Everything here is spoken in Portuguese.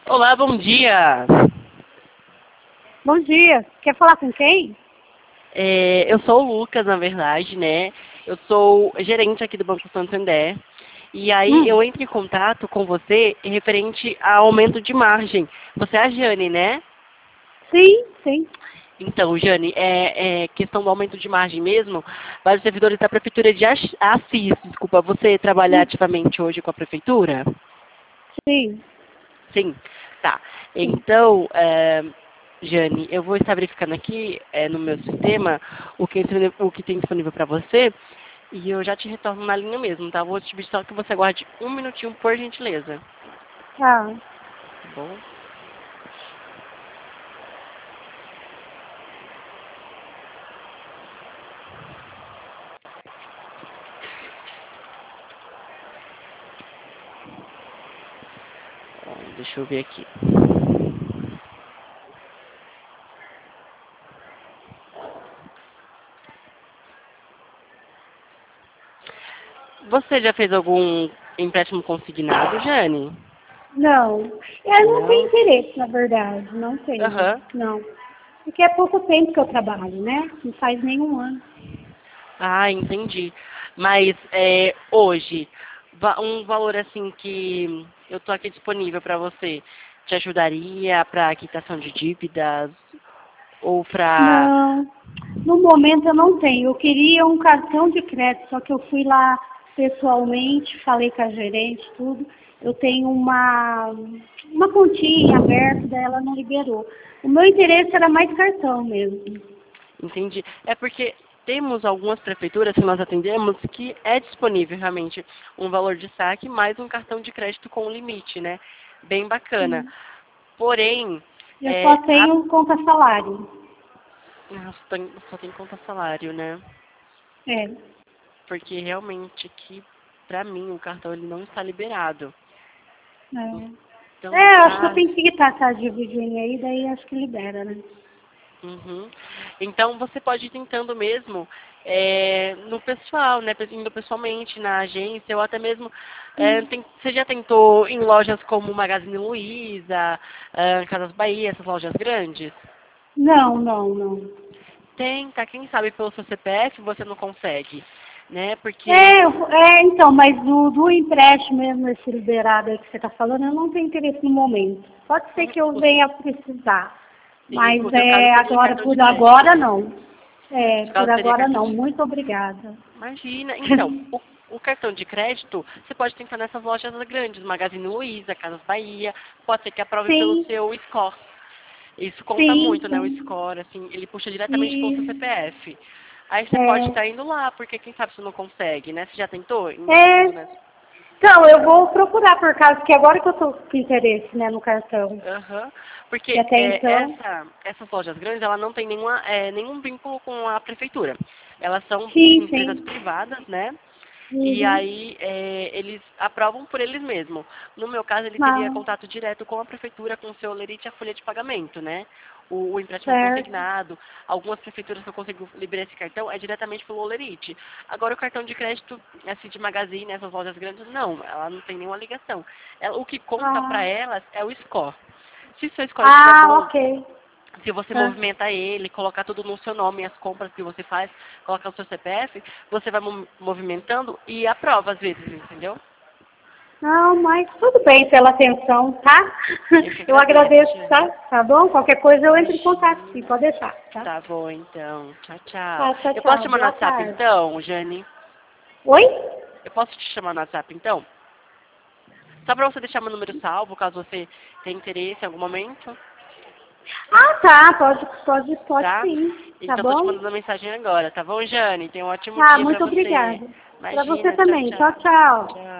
Olá, bom dia. Bom dia. Quer falar com quem? Eu sou o Lucas, na verdade, né? Eu sou gerente aqui do Banco Santander. E aí eu entro em contato com você referente a aumento de margem. Você é a Jane, né? Sim, sim. Então, Jane, é questão do aumento de margem mesmo. Vários servidores da Prefeitura de Assis, desculpa, você trabalha ativamente hoje com a Prefeitura? Sim, Sim, tá. sim. Então, Jane, eu vou estar verificando aqui no meu sistema o que tem disponível para você e eu já te retorno na linha mesmo, tá? Vou te pedir só que você aguarde um minutinho, por gentileza. Tá. Tá bom? Ó, deixa eu ver aqui. Você já fez algum empréstimo consignado, Jane? Não. Eu não tenho Não? interesse, na verdade. Não tenho. Aham. Não. Porque é pouco tempo que eu trabalho, né? Não faz nenhum ano. Ah, entendi. Mas hoje, um valor assim que eu tô aqui disponível para você, te ajudaria para quitação de dívidas ou para... Não. No momento eu não tenho. Eu queria um cartão de crédito, só que eu fui lá pessoalmente, falei com a gerente, tudo. Eu tenho uma continha aberta, daí ela não liberou. O meu interesse era mais cartão mesmo. Entendi. É porque temos algumas prefeituras que nós atendemos que é disponível realmente um valor de saque mais um cartão de crédito com limite, né? Bem bacana. Sim. Porém, Eu só a... tenho conta salário. Nossa, só tem conta salário, né? É. Porque realmente aqui, pra mim, o cartão ele não está liberado. Então, Eu acho que eu pra... tenho que quitar essa dividinha aí, daí acho que libera, né? Uhum. Então, você pode ir tentando mesmo no pessoal, né? Indo pessoalmente na agência, ou até mesmo... você já tentou em lojas como Magazine Luiza, Casas Bahia, essas lojas grandes? Não, não, não. Tenta, quem sabe pelo seu CPF você não consegue, né? Porque Então, mas do empréstimo mesmo, esse liberado aí que você está falando, eu não tenho interesse no momento. Pode ser que eu o, venha precisar, mas o seu caso seria agora, cartão de por crédito, agora né? não. O Por caso seria agora cartão não. de... Muito obrigada. Imagina. Então, o cartão de crédito, você pode tentar nessas lojas grandes, Magazine Luiza, Casas Bahia, pode ser que aprove pelo Sim, seu score. Isso conta sim, muito, né? O sim. score, assim, ele puxa diretamente pelo seu E, CPF. Aí você pode é, estar indo lá, porque quem sabe você não consegue, né? Você já tentou? Indo é, nessa... então, eu vou procurar por causa que agora que eu estou com interesse, né, no cartão. Aham. E Porque até então, essas lojas grandes, ela não tem nenhum vínculo com a prefeitura. Elas são sim, empresas sim. privadas, né? E Uhum. aí eles aprovam por eles mesmos. No meu caso, ele teria Ah, contato direto com a prefeitura, com o seu lerite e a folha de pagamento, né? O empréstimo certo. consignado. Algumas prefeituras que eu consigo liberar esse cartão é diretamente pelo lerite. Agora, o cartão de crédito, assim, de Magazine, essas lojas grandes, não. Ela não tem nenhuma ligação. O que conta para Ah, elas é o score. Se o seu score estiver bom, ok. se você Ah. movimenta ele, colocar tudo no seu nome, as compras que você faz, colocar o seu CPF, você vai movimentando e aprova às vezes, entendeu? Não, mas tudo bem pela atenção, tá? Eu que Eu agradeço, agradeço, Jane. tá? Tá bom? Qualquer coisa eu entro em contato, sim, Imagina. pode deixar, tá? Tá bom, então. Tchau, tchau. Tá, tchau, Eu posso te tchau. chamar no Boa WhatsApp, tarde. então, Jane? Oi? Eu posso te chamar no WhatsApp, então? Só pra você deixar meu número salvo, caso você tenha interesse em algum momento, Ah, tá, pode tá? sim, tá Então, tô te bom? mandando a mensagem agora, tá bom, Jane? Tenha um ótimo Tá, dia pra muito você. obrigada. Pra você Imagina, tchau, também. Tchau, tchau. tchau. Tchau.